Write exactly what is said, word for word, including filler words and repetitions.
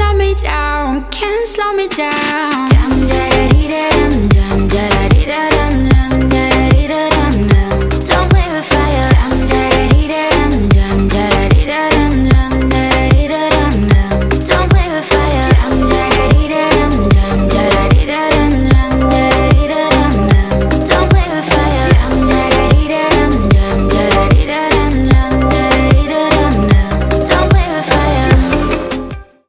slow me down, can't slow me down. Dum da da dee da dum, dum da da.